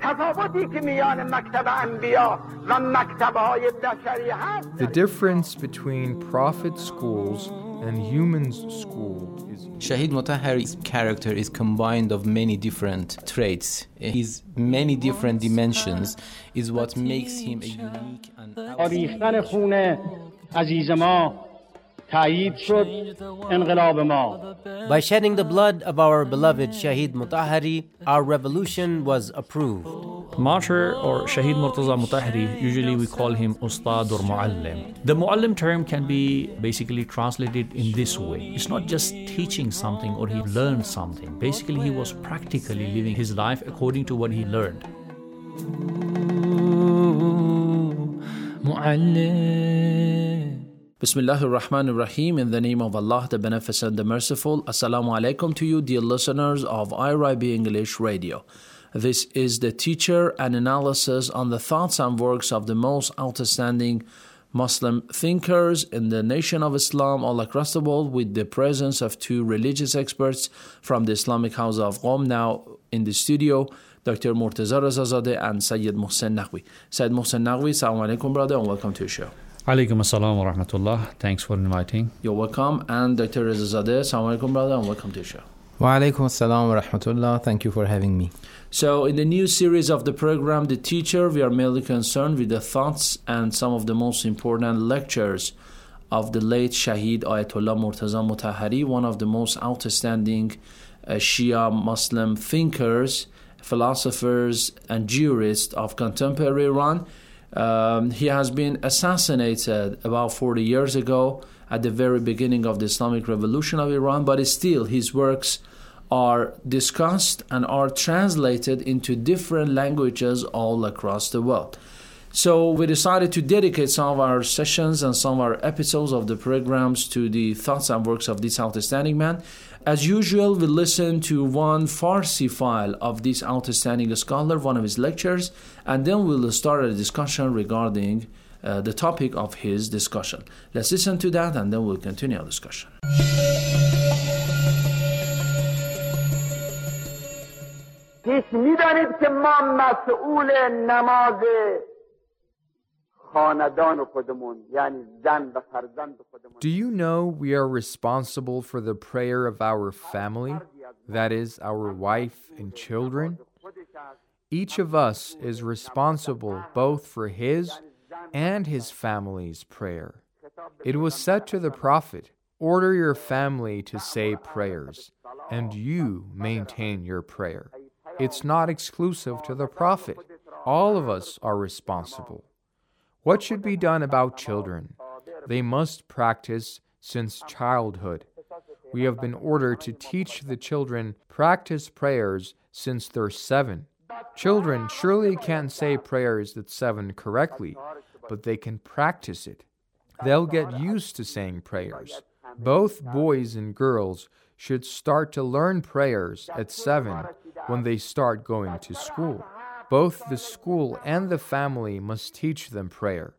The difference between prophet schools and humans' school is Shahid Motahhari's character is combined of many different traits. His many different dimensions is what makes him a unique and آریختن خون عزیز ما تایید شد انقلاب ما. By shedding the blood of our beloved Shahid Motahhari, our revolution was approved. Martyr or Shahid Murtaza Motahhari, usually we call him Ustad or Muallim. The Muallim term can be basically translated in this way. It's not just teaching something or he learned something. Basically, he was practically living his life according to what he learned. Bismillah ar-Rahman ar-Rahim. In the name of Allah, the Beneficent, the Merciful. Assalamu alaikum to you, dear listeners of IRIB English Radio. This is the teacher and analysis on the thoughts and works of the most outstanding Muslim thinkers in the nation of Islam all across the world, with the presence of two religious experts from the Islamic House of Qom. Now in the studio, Dr. Murtaza Rezazadeh and Sayyid Mohsen Naqvi. Sayyid Mohsen Naqvi, assalamu alaikum, brother, and welcome to the show. Alaikum assalam wa rahmatullah. Thanks for inviting. You're welcome. And Dr. Rezazadeh, assalamu alaikum, brother, and welcome to the show. Wa alaikum assalam wa rahmatullah. Thank you for having me. So in the new series of the program, The Teacher, we are mainly concerned with the thoughts and some of the most important lectures of the late Shahid Ayatollah Murtaza Motahhari, one of the most outstanding Shia Muslim thinkers, philosophers and jurists of contemporary Iran. He has been assassinated about 40 years ago at the very beginning of the Islamic Revolution of Iran, but still his works are discussed and are translated into different languages all across the world. So we decided to dedicate some of our sessions and some of our episodes of the programs to the thoughts and works of this outstanding man. As usual, we listen to one Farsi file of this outstanding scholar, one of his lectures, and then we'll start a discussion regarding the topic of his discussion. Let's listen to that and then we'll continue our discussion. پیش می‌دانید که ما مسئول نماز خاندان خودمون یعنی زن و فرزند خودمون. Do you know we are responsible for the prayer of our family, that is, our wife and children? Each of us is responsible both for his and his family's prayer. It was said to the Prophet, "Order your family to say prayers, and you maintain your prayer." It's not exclusive to the Prophet. All of us are responsible. What should be done about children? They must practice since childhood. We have been ordered to teach the children practice prayers since they're 7. Children surely can't say prayers at 7 correctly, but they can practice it. They'll get used to saying prayers. Both boys and girls should start to learn prayers at 7 when they start going to school. Both the school and the family must teach them prayer.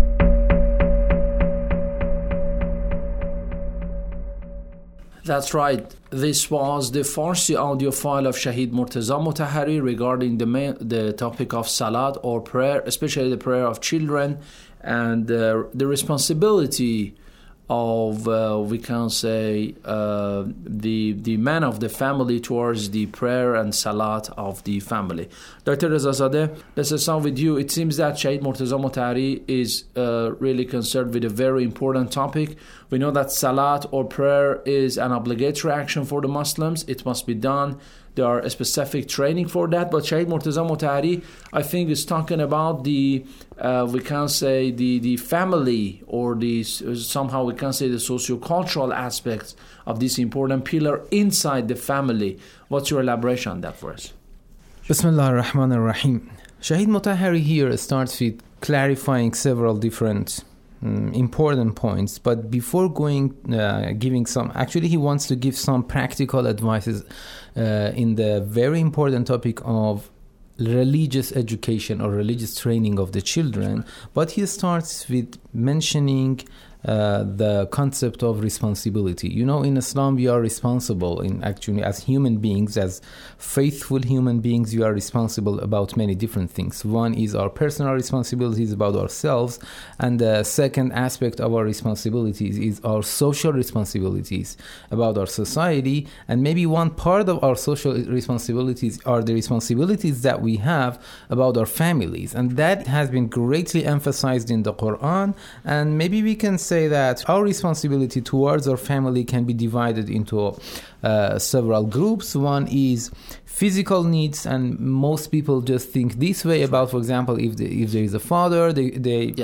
That's right. This was the Farsi audio file of Shahid Murtaza Motahhari regarding the topic of salat or prayer, especially the prayer of children, and the responsibility of, we can say, the man of the family towards the prayer and salat of the family. Dr. Rezazadeh, let's start with you. It seems that Shahid Murtaza Motahhari is really concerned with a very important topic. We know that salat or prayer is an obligatory action for the Muslims. It must be done. There are a specific training for that. But Shahid Murtaza Motahhari, I think, is talking about the, we can say, the family, or the, somehow we can say, the socio-cultural aspects of this important pillar inside the family. What's your elaboration on that for us? Bismillah ar-Rahman ar-Rahim. Shahid Motahhari here starts with clarifying several different important points, but before giving some, actually he wants to give some practical advices in the very important topic of religious education or religious training of the children. But he starts with mentioning the concept of responsibility. You know, in Islam, we are responsible actually as human beings, as faithful human beings, we are responsible about many different things. One is our personal responsibilities about ourselves, and the second aspect of our responsibilities is our social responsibilities about our society, and maybe one part of our social responsibilities are the responsibilities that we have about our families, and that has been greatly emphasized in the Quran. And maybe we can say that our responsibility towards our family can be divided into several groups. One is physical needs, and most people just think this way about, for example, if there is a father, they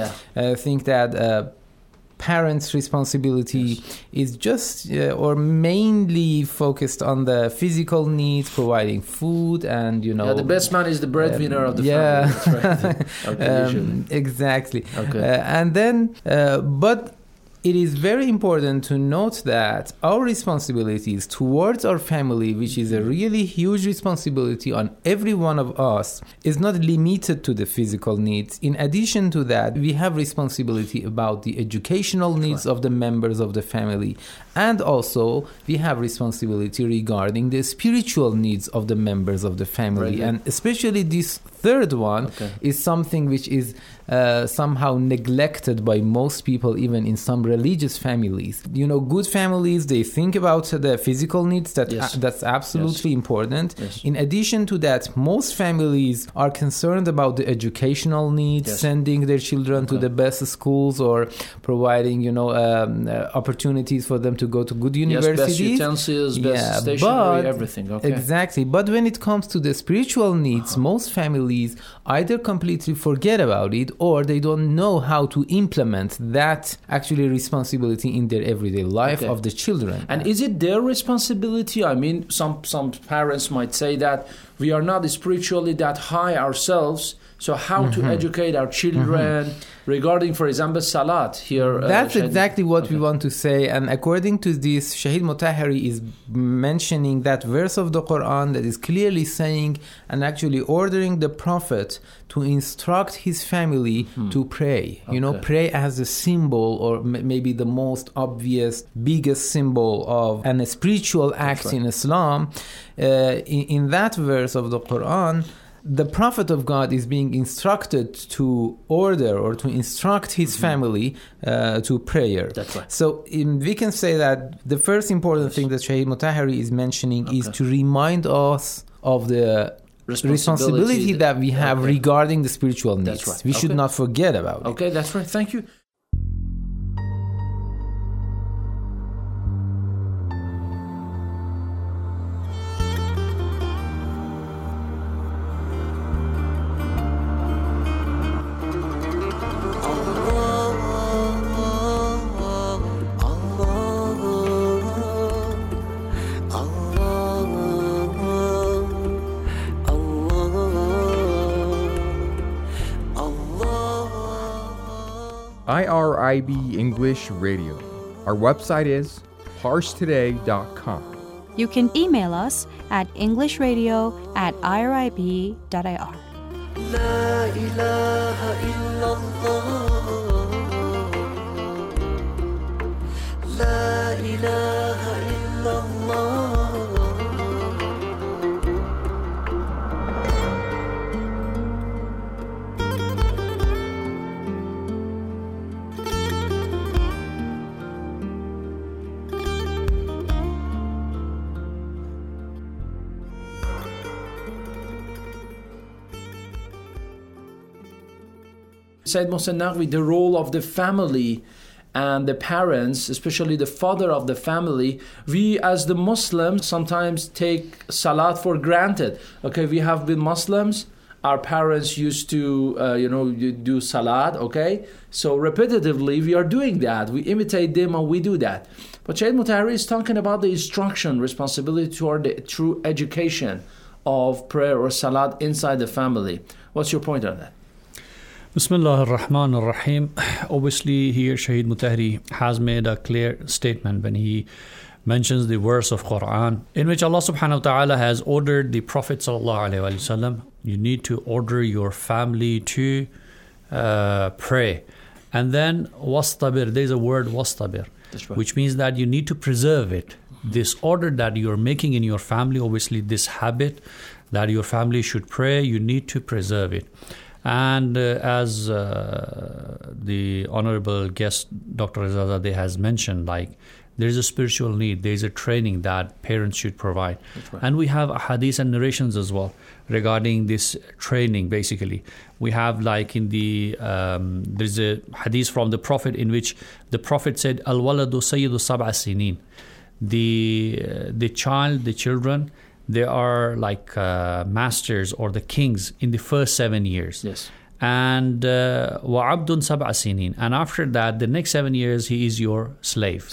think that parents' responsibility is just or mainly focused on the physical needs, providing food, and the best man is the breadwinner of the family. That's right. Okay, exactly. Okay. And then but it is very important to note that our responsibilities towards our family, which is a really huge responsibility on every one of us, is not limited to the physical needs. In addition to that, we have responsibility about the educational needs of the members of the family, and also we have responsibility regarding the spiritual needs of the members of the family. And especially this third one is something which is somehow neglected by most people, even in some religious families. Good families, they think about the physical needs, that's absolutely important. In addition to that, most families are concerned about the educational needs, sending their children to the best schools, or providing opportunities for them to go to good universities. Best utensils, best stationery, everything. Exactly. But when it comes to the spiritual needs, most families either completely forget about it, or they don't know how to implement that actually responsibility in their everyday life of the children. And is it their responsibility? I mean, some parents might say that we are not spiritually that high ourselves, so how to educate our children regarding, for example, salat here? That's exactly what we want to say. And according to this, Shahid Mutahhari is mentioning that verse of the Quran that is clearly saying and actually ordering the Prophet to instruct his family to pray. Pray as a symbol, or maybe the most obvious, biggest symbol of a spiritual act in Islam. In that verse of the Quran, the Prophet of God is being instructed to order or to instruct his family to prayer. That's right. So we can say that the first important thing that Shahid Mutahhari is mentioning is to remind us of the responsibility that we have regarding the spiritual needs. That's right. We should not forget about it. Okay, that's right. Thank you. IRIB English Radio. Our website is parstoday.com. You can email us at englishradio@irib.ir. La ilaha illallah. La ilaha illallah. Said Mohsen Naqvi, the role of the family and the parents, especially the father of the family, we as the Muslims sometimes take salat for granted. Okay, we have been Muslims, our parents used to, do salat, okay? So repetitively, we are doing that. We imitate them and we do that. But Shahid Mutahhari is talking about the instruction, responsibility toward the true education of prayer or salat inside the family. What's your point on that? Bismillah ar-Rahman ar-Rahim. Obviously, here Shahid Mutahhari has made a clear statement when he mentions the verse of Quran in which Allah subhanahu wa ta'ala has ordered the Prophet sallallahu alaihi wasallam, you need to order your family to pray. And then wastabir, there's a word wastabir, That's right. which means that you need to preserve it. This order that you're making in your family, obviously this habit that your family should pray, you need to preserve it. And as the honorable guest, Dr. Rezazadeh, has mentioned, like, there is a spiritual need, there is a training that parents should provide. Right. And we have hadith and narrations as well regarding this training, basically. We have, like, in the, there's a hadith from the Prophet in which the Prophet said, Al-waladu sayyidu sab'a sinin. The child, the children, they are like masters or the kings in the first 7 years. Yes. And wa'abdun sab'a sinin. And after that, the next 7 years, he is your slave.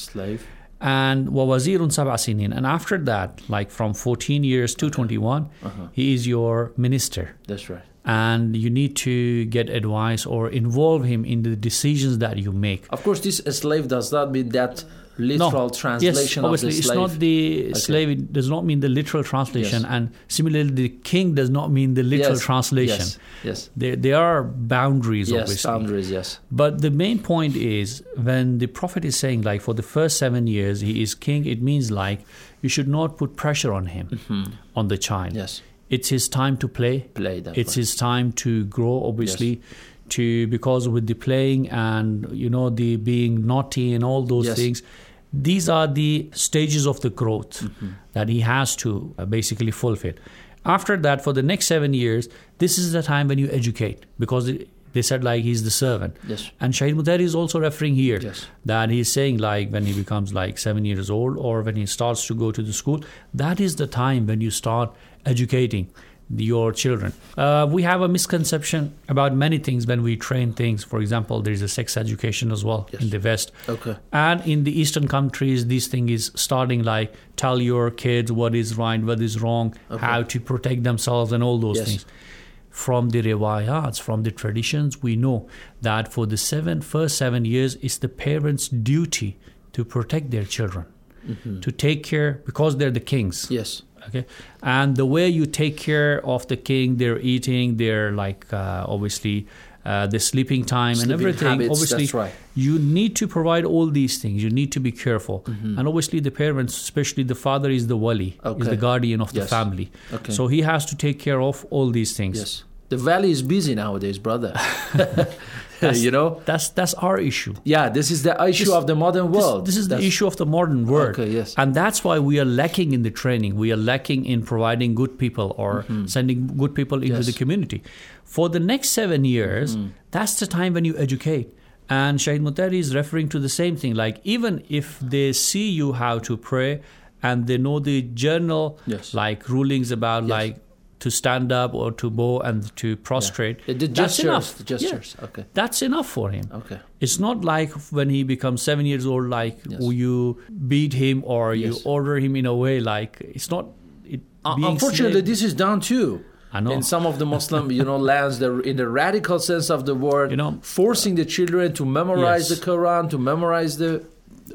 And wawazirun sab'a sinin. And after that, like from 14 years to 21, he is your minister. That's right. And you need to get advice or involve him in the decisions that you make. Of course, this slave does not mean that literal translation yes, obviously, of the it's slave. not the slave. It does not mean the literal translation. Yes. And similarly, the king does not mean the literal translation. Yes. There are boundaries, Yes, obviously. boundaries, yes. But the main point is, when the Prophet is saying, like, for the first 7 years, he is king, it means, like, you should not put pressure on him, on the child. Yes. It's his time to play. It's his time to grow, obviously, because with the playing and, the being naughty and all those things, these are the stages of the growth that he has to basically fulfill. After that, for the next 7 years, this is the time when you educate, because they said, like, he's the servant. Yes. And Shahid Mutahhari is also referring here Yes. that he's saying, like, when he becomes like 7 years old or when he starts to go to the school, that is the time when you start educating your children. We have a misconception about many things when we train things. For example, there is a sex education as well in the West. Okay. And in the Eastern countries, this thing is starting, like, tell your kids what is right, what is wrong, how to protect themselves and all those things. From the riwayats, from the traditions, we know that for the first 7 years, it's the parents' duty to protect their children, to take care, because they're the kings. Yes. Okay, and the way you take care of the king, their eating, their, like, obviously the sleeping time and everything. Habits, obviously, that's right. you need to provide all these things. You need to be careful, and obviously the parents, especially the father, is the wali, is the guardian of the family. Okay. So he has to take care of all these things. Yes. The valley is busy nowadays, brother. That's our issue. Yeah, this is the issue of the modern world. This is the issue of the modern world. Okay, yes. And that's why we are lacking in the training. We are lacking in providing good people or sending good people into the community. For the next 7 years, that's the time when you educate. And Shahid Mutahhari is referring to the same thing. Like, even if they see you how to pray and they know the general like rulings about like to stand up or to bow and to prostrate. The gestures. The gestures. Yeah. Okay. That's enough for him. Okay. It's not like when he becomes 7 years old, like you beat him or you order him in a way, like it's not. Unfortunately, this is done too. I know. In some of the Muslim, lands, in the radical sense of the word, forcing the children to memorize the Quran, to memorize the.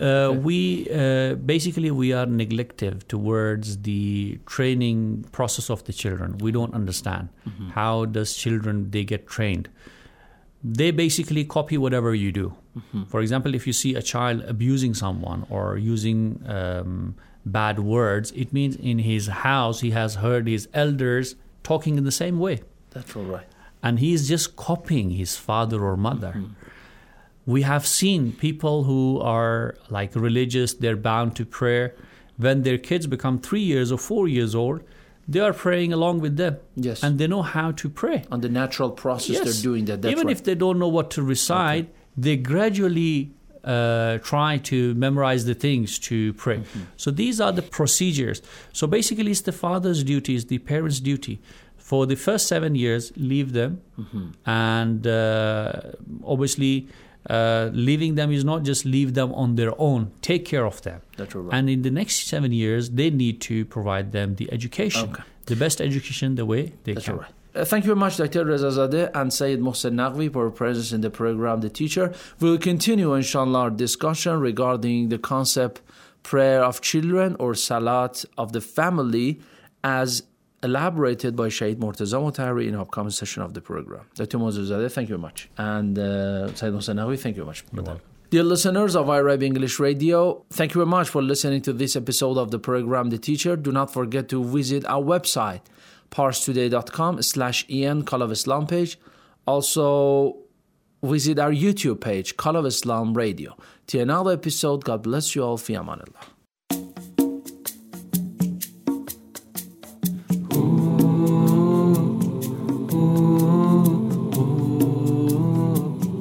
We are neglective towards the training process of the children. We don't understand how does children they get trained. They basically copy whatever you do. For example, if you see a child abusing someone or using bad words, it means in his house he has heard his elders talking in the same way. That's all right. And he is just copying his father or mother. We have seen people who are like religious, they're bound to prayer. When their kids become 3 years or 4 years old, they are praying along with them. Yes. And they know how to pray. On the natural process, they're doing that. That's Even if they don't know what to recite, they gradually try to memorize the things to pray. So these are the procedures. So basically, it's the father's duty, it's the parent's duty. For the first 7 years, leave them. And obviously, leaving them is not just leave them on their own. Take care of them. That's right. And in the next 7 years, they need to provide them the education. The best education the way they That's can. Right. Thank you very much, Dr. Rezazadeh and Sayyid Mohsen Naqvi, for your presence in the program, The Teacher. We will continue, inshallah, our discussion regarding the concept prayer of children or salat of the family as elaborated by Shaheed Murtaza Motahhari in our upcoming session of the program. Dr. Mozuzadeh, thank you very much. And Sayyid Mohsen Naqvi, thank you very much. Dear listeners of iRab English Radio, thank you very much for listening to this episode of the program The Teacher. Do not forget to visit our website, parstoday.com/en Call of Islam page. Also, visit our YouTube page, Call of Islam Radio. Till another episode, God bless you all. Fi amanillah.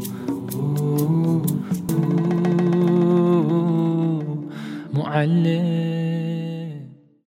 معلم